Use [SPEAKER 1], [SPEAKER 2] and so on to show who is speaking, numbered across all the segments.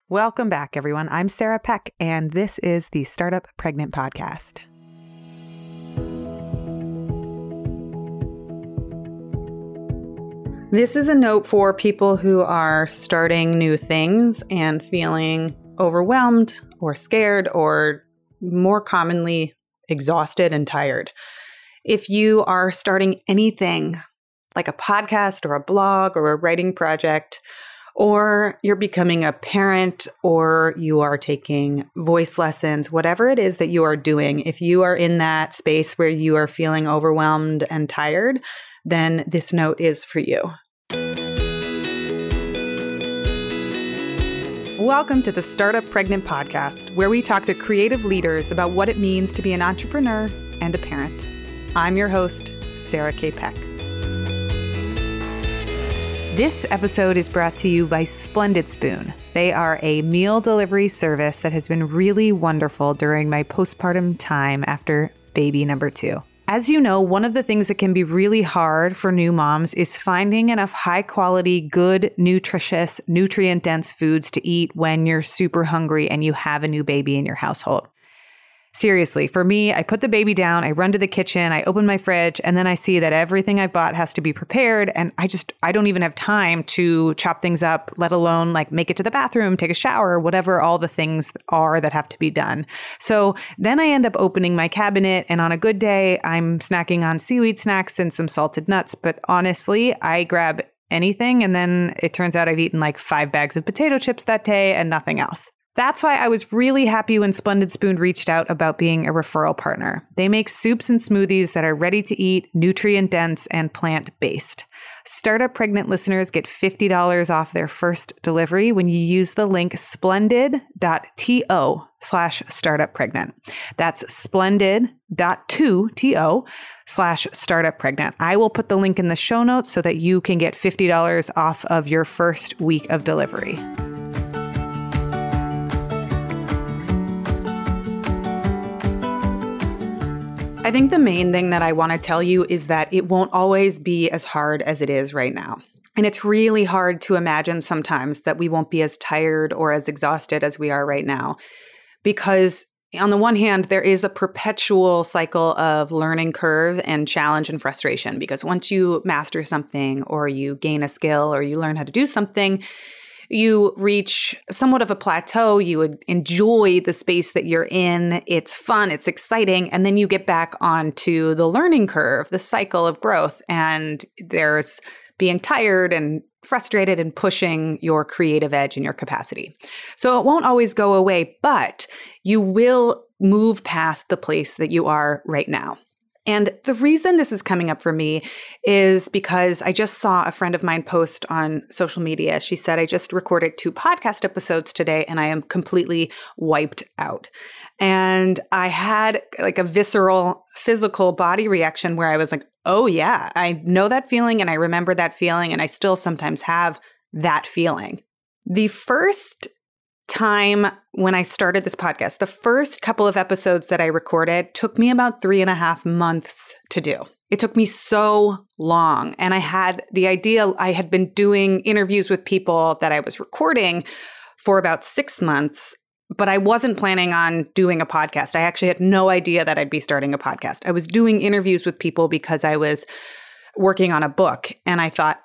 [SPEAKER 1] Welcome back, everyone. I'm Sarah Peck, and this is the Startup Pregnant Podcast. This is a note for people who are starting new things and feeling overwhelmed or scared or more commonly exhausted and tired. If you are starting anything like a podcast or a blog or a writing project, or you're becoming a parent, or you are taking voice lessons, whatever it is that you are doing, if you are in that space where you are feeling overwhelmed and tired, then this note is for you. Welcome to the Startup Pregnant Podcast, where we talk to creative leaders about what it means to be an entrepreneur and a parent. I'm your host, Sarah K. Peck. This episode is brought to you by Splendid Spoon. They are a meal delivery service that has been really wonderful during my postpartum time after baby number 2. As you know, one of the things that can be really hard for new moms is finding enough high quality, good, nutritious, nutrient-dense foods to eat when you're super hungry and you have a new baby in your household. Seriously, for me, I put the baby down, I run to the kitchen, I open my fridge, and then I see that everything I've bought has to be prepared. And I don't even have time to chop things up, let alone like make it to the bathroom, take a shower, whatever all the things are that have to be done. So then I end up opening my cabinet, and on a good day, I'm snacking on seaweed snacks and some salted nuts. But honestly, I grab anything, and then it turns out I've eaten like 5 bags of potato chips that day and nothing else. That's why I was really happy when Splendid Spoon reached out about being a referral partner. They make soups and smoothies that are ready to eat, nutrient-dense, and plant-based. Startup Pregnant listeners get $50 off their first delivery when you use the link splendid.to/startuppregnant. That's splendid.to/startuppregnant. I will put the link in the show notes so that you can get $50 off of your first week of delivery. I think the main thing that I want to tell you is that it won't always be as hard as it is right now. And it's really hard to imagine sometimes that we won't be as tired or as exhausted as we are right now. Because on the one hand, there is a perpetual cycle of learning curve and challenge and frustration. Because once you master something or you gain a skill or you learn how to do something, you reach somewhat of a plateau, you would enjoy the space that you're in, it's fun, it's exciting, and then you get back onto the learning curve, the cycle of growth, and there's being tired and frustrated and pushing your creative edge and your capacity. So it won't always go away, but you will move past the place that you are right now. And the reason this is coming up for me is because I just saw a friend of mine post on social media. She said, I just recorded 2 podcast episodes today and I am completely wiped out. And I had like a visceral physical body reaction where I was like, oh yeah, I know that feeling and I remember that feeling and I still sometimes have that feeling. The first time when I started this podcast, the first couple of episodes that I recorded took me about 3.5 months to do. It took me so long. And I had the idea, I had been doing interviews with people that I was recording for about 6 months, but I wasn't planning on doing a podcast. I actually had no idea that I'd be starting a podcast. I was doing interviews with people because I was working on a book. And I thought,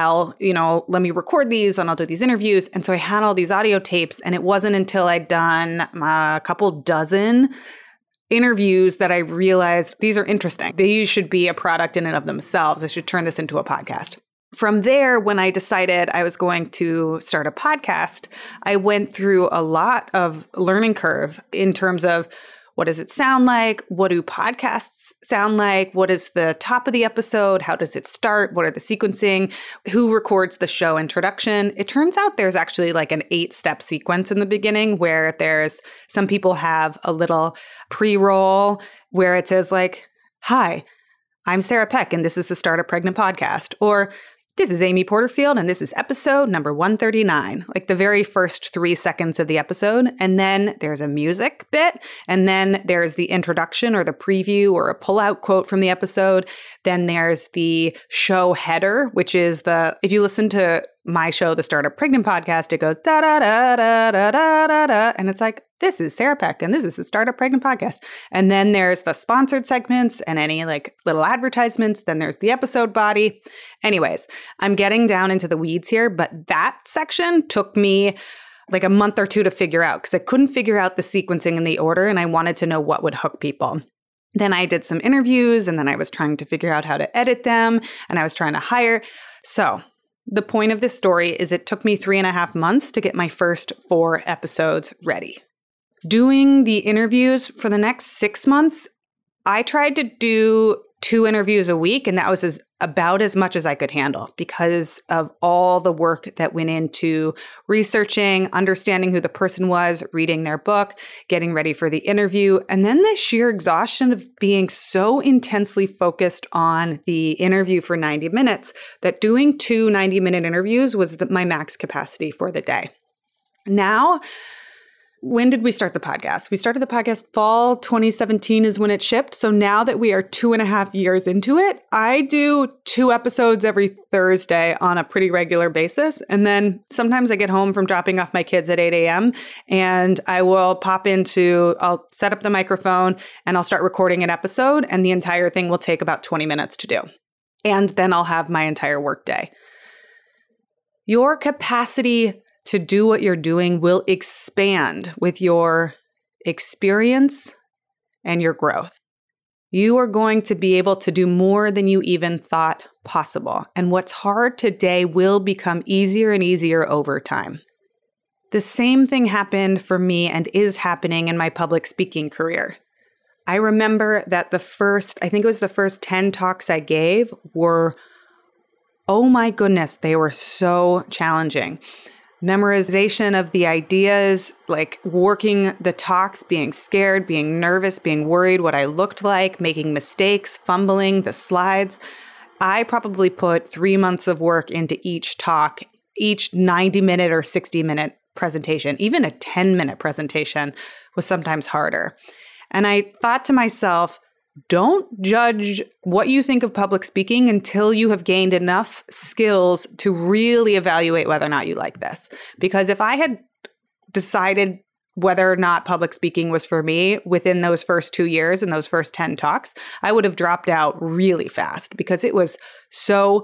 [SPEAKER 1] let me record these and I'll do these interviews. And so I had all these audio tapes, and it wasn't until I'd done a couple dozen interviews that I realized these are interesting. These should be a product in and of themselves. I should turn this into a podcast. From there, when I decided I was going to start a podcast, I went through a lot of learning curve in terms of what does it sound like? What do podcasts sound like? What is the top of the episode? How does it start? What are the sequencing? Who records the show introduction? It turns out there's actually like an 8-step sequence in the beginning where there's some people have a little pre-roll where it says like, hi, I'm Sarah Peck and this is the Startup Pregnant Podcast. Or This is Amy Porterfield, and this is episode number 139, like the very first 3 seconds of the episode. And then there's a music bit, and then there's the introduction or the preview or a pull-out quote from the episode. Then there's the show header, which is if you listen to my show, the Startup Pregnant Podcast, it goes da-da-da-da-da-da-da-da, and it's like, this is Sarah Peck, and this is the Startup Pregnant Podcast. And then there's the sponsored segments and any like little advertisements. Then there's the episode body. Anyways, I'm getting down into the weeds here, but that section took me like a month or two to figure out because I couldn't figure out the sequencing and the order, and I wanted to know what would hook people. Then I did some interviews, and then I was trying to figure out how to edit them, and I was trying to hire. So the point of this story is it took me 3.5 months to get my first 4 episodes ready. Doing the interviews for the next 6 months, I tried to do 2 interviews a week, and that was about as much as I could handle because of all the work that went into researching, understanding who the person was, reading their book, getting ready for the interview, and then the sheer exhaustion of being so intensely focused on the interview for 90 minutes that doing 2 90-minute interviews was my max capacity for the day. Now, when did we start the podcast? We started the podcast fall 2017 is when it shipped. So now that we are 2.5 years into it, I do 2 episodes every Thursday on a pretty regular basis. And then sometimes I get home from dropping off my kids at 8 a.m. and I'll set up the microphone and I'll start recording an episode, and the entire thing will take about 20 minutes to do. And then I'll have my entire workday. Your capacity to do what you're doing will expand with your experience and your growth. You are going to be able to do more than you even thought possible. And what's hard today will become easier and easier over time. The same thing happened for me and is happening in my public speaking career. I remember that the first 10 talks I gave were, oh my goodness, they were so challenging. Memorization of the ideas, like working the talks, being scared, being nervous, being worried what I looked like, making mistakes, fumbling the slides. I probably put 3 months of work into each talk, each 90-minute or 60-minute presentation. Even a 10-minute presentation was sometimes harder. And I thought to myself, don't judge what you think of public speaking until you have gained enough skills to really evaluate whether or not you like this. Because if I had decided whether or not public speaking was for me within those first 2 years and those first 10 talks, I would have dropped out really fast because it was so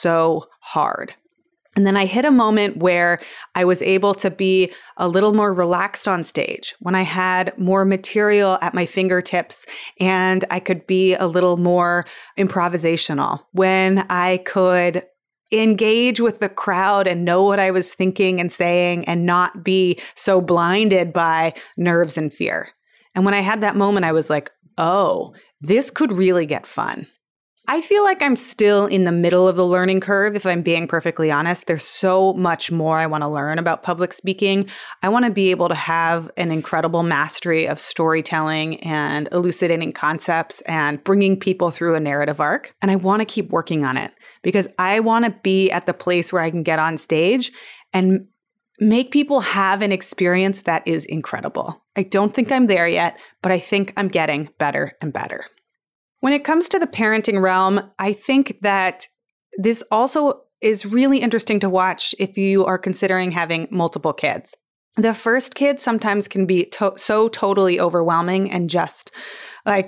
[SPEAKER 1] hard. And then I hit a moment where I was able to be a little more relaxed on stage, when I had more material at my fingertips and I could be a little more improvisational, when I could engage with the crowd and know what I was thinking and saying and not be so blinded by nerves and fear. And when I had that moment, I was like, oh, this could really get fun. I feel like I'm still in the middle of the learning curve, if I'm being perfectly honest. There's so much more I want to learn about public speaking. I want to be able to have an incredible mastery of storytelling and elucidating concepts and bringing people through a narrative arc. And I want to keep working on it because I want to be at the place where I can get on stage and make people have an experience that is incredible. I don't think I'm there yet, but I think I'm getting better and better. When it comes to the parenting realm, I think that this also is really interesting to watch if you are considering having multiple kids. The first kid sometimes can be so totally overwhelming and just like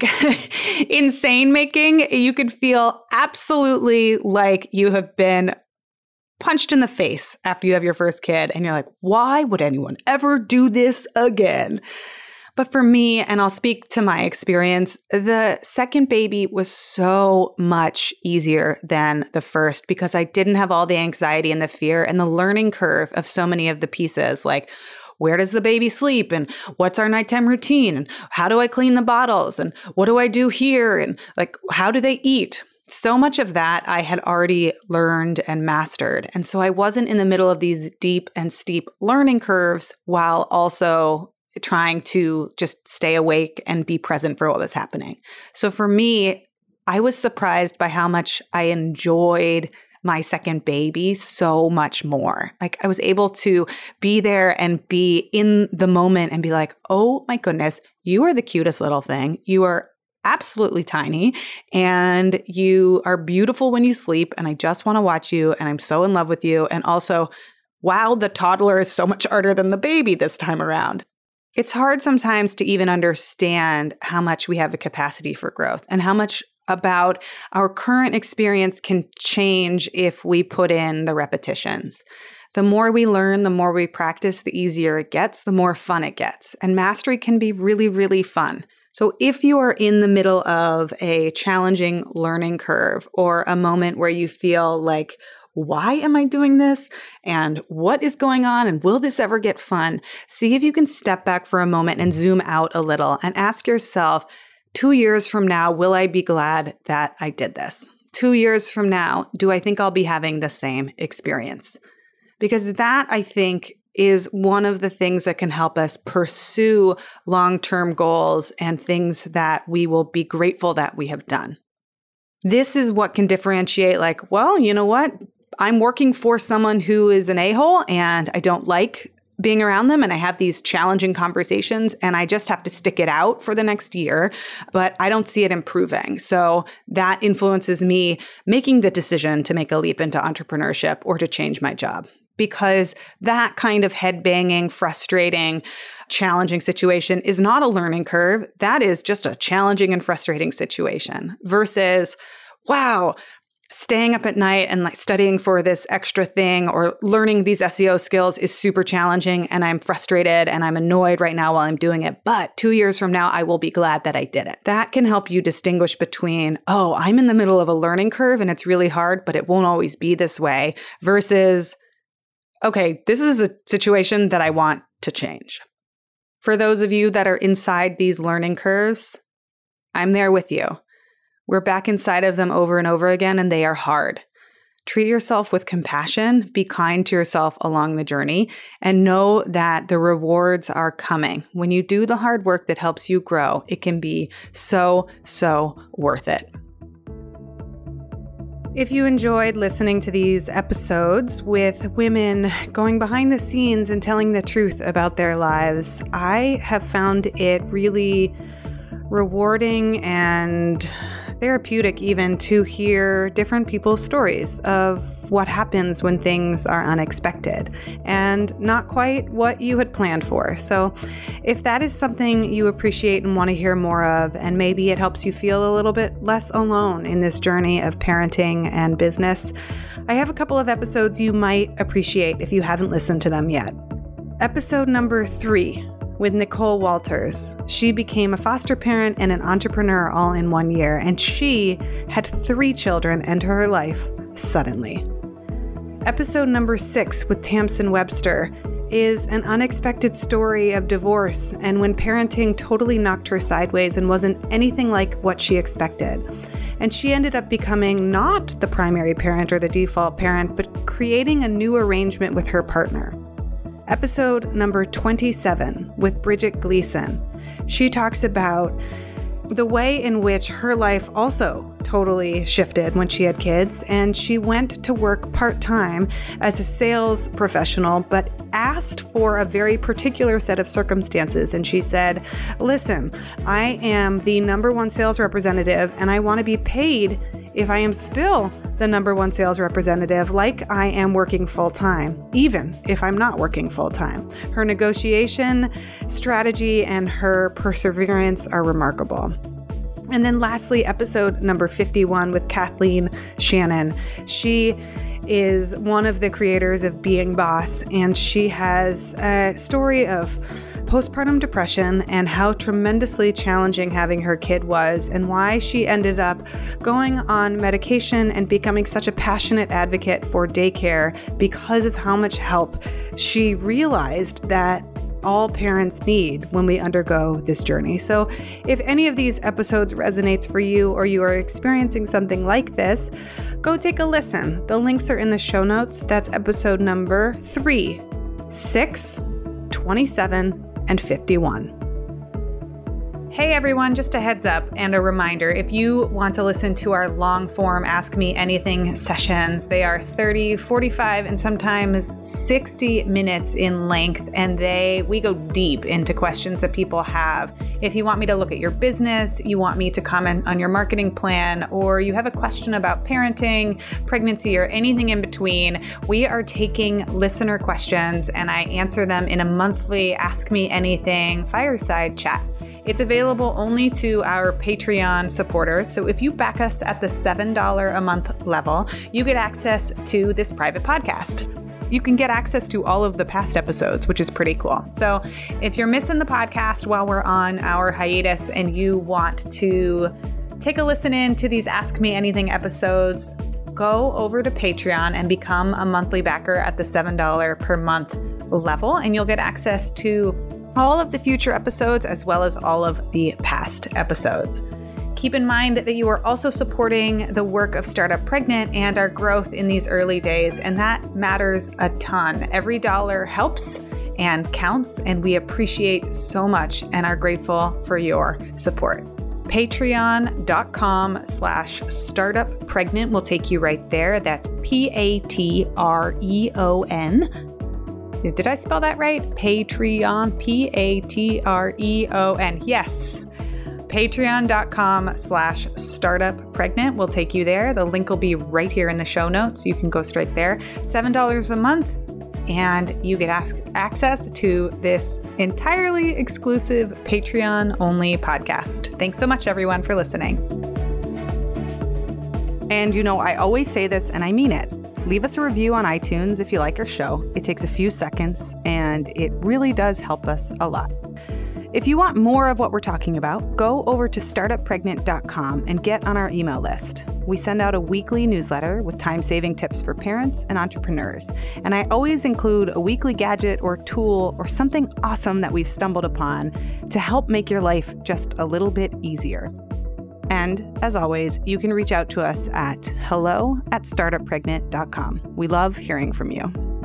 [SPEAKER 1] insane making. You could feel absolutely like you have been punched in the face after you have your first kid. And you're like, why would anyone ever do this again? But for me, and I'll speak to my experience, the second baby was so much easier than the first because I didn't have all the anxiety and the fear and the learning curve of so many of the pieces, like where does the baby sleep and what's our nighttime routine and how do I clean the bottles and what do I do here and like how do they eat? So much of that I had already learned and mastered. And so I wasn't in the middle of these deep and steep learning curves while also trying to just stay awake and be present for what was happening. So for me, I was surprised by how much I enjoyed my second baby so much more. Like I was able to be there and be in the moment and be like, oh my goodness, you are the cutest little thing. You are absolutely tiny and you are beautiful when you sleep. And I just want to watch you. And I'm so in love with you. And also, wow, the toddler is so much harder than the baby this time around. It's hard sometimes to even understand how much we have a capacity for growth and how much about our current experience can change if we put in the repetitions. The more we learn, the more we practice, the easier it gets, the more fun it gets. And mastery can be really, really fun. So if you are in the middle of a challenging learning curve or a moment where you feel like, why am I doing this? And what is going on? And will this ever get fun? See if you can step back for a moment and zoom out a little and ask yourself, 2 years from now, will I be glad that I did this? 2 years from now, do I think I'll be having the same experience? Because that, I think, is one of the things that can help us pursue long-term goals and things that we will be grateful that we have done. This is what can differentiate like, well, you know what? I'm working for someone who is an a-hole and I don't like being around them and I have these challenging conversations and I just have to stick it out for the next year, but I don't see it improving. So that influences me making the decision to make a leap into entrepreneurship or to change my job. Because that kind of head-banging, frustrating, challenging situation is not a learning curve. That is just a challenging and frustrating situation versus, wow, staying up at night and like studying for this extra thing or learning these SEO skills is super challenging and I'm frustrated and I'm annoyed right now while I'm doing it. But 2 years from now, I will be glad that I did it. That can help you distinguish between, oh, I'm in the middle of a learning curve and it's really hard, but it won't always be this way versus, okay, this is a situation that I want to change. For those of you that are inside these learning curves, I'm there with you. We're back inside of them over and over again, and they are hard. Treat yourself with compassion, be kind to yourself along the journey, and know that the rewards are coming. When you do the hard work that helps you grow, it can be so, so worth it. If you enjoyed listening to these episodes with women going behind the scenes and telling the truth about their lives, I have found it really rewarding and therapeutic even to hear different people's stories of what happens when things are unexpected and not quite what you had planned for. So if that is something you appreciate and want to hear more of, and maybe it helps you feel a little bit less alone in this journey of parenting and business, I have a couple of episodes you might appreciate if you haven't listened to them yet. Episode number 3 with Nicole Walters. She became a foster parent and an entrepreneur all in 1 year, and she had 3 children enter her life suddenly. Episode number 6 with Tamsin Webster is an unexpected story of divorce and when parenting totally knocked her sideways and wasn't anything like what she expected. And she ended up becoming not the primary parent or the default parent, but creating a new arrangement with her partner. Episode number 27 with Bridget Gleason. She talks about the way in which her life also totally shifted when she had kids, and she went to work part-time as a sales professional, but asked for a very particular set of circumstances. And she said, listen, I am the number 1 sales representative and I want to be paid if I am still the number 1 sales representative, like I am working full-time, even if I'm not working full-time. Her negotiation strategy and her perseverance are remarkable. And then lastly, episode number 51 with Kathleen Shannon. She is one of the creators of Being Boss, and she has a story of postpartum depression and how tremendously challenging having her kid was and why she ended up going on medication and becoming such a passionate advocate for daycare because of how much help she realized that all parents need when we undergo this journey. So if any of these episodes resonates for you or you are experiencing something like this, go take a listen. The links are in the show notes. That's episode number 3, 6, 27, and 51. Hey everyone, just a heads up and a reminder. If you want to listen to our long form Ask Me Anything sessions, they are 30, 45, and sometimes 60 minutes in length, and we go deep into questions that people have. If you want me to look at your business, you want me to comment on your marketing plan, or you have a question about parenting, pregnancy, or anything in between, we are taking listener questions and I answer them in a monthly Ask Me Anything fireside chat. It's available only to our Patreon supporters. So if you back us at the $7 a month level, you get access to this private podcast. You can get access to all of the past episodes, which is pretty cool. So if you're missing the podcast while we're on our hiatus and you want to take a listen in to these Ask Me Anything episodes, go over to Patreon and become a monthly backer at the $7 per month level, and you'll get access to all of the future episodes as well as all of the past episodes. Keep in mind that you are also supporting the work of Startup Pregnant and our growth in these early days, and that matters a ton. Every dollar helps and counts, and we appreciate so much and are grateful for your support. Patreon.com/startuppregnant will take you right there. That's Patreon. Did I spell that right? Patreon, Patreon. Yes. Patreon.com/startuppregnant will take you there. The link will be right here in the show notes. You can go straight there. $7 a month, and you get access to this entirely exclusive Patreon-only podcast. Thanks so much, everyone, for listening. And I always say this, and I mean it. Leave us a review on iTunes if you like our show. It takes a few seconds, and it really does help us a lot. If you want more of what we're talking about, go over to startuppregnant.com and get on our email list. We send out a weekly newsletter with time-saving tips for parents and entrepreneurs. And I always include a weekly gadget or tool or something awesome that we've stumbled upon to help make your life just a little bit easier. And as always, you can reach out to us at hello@startuppregnant.com. We love hearing from you.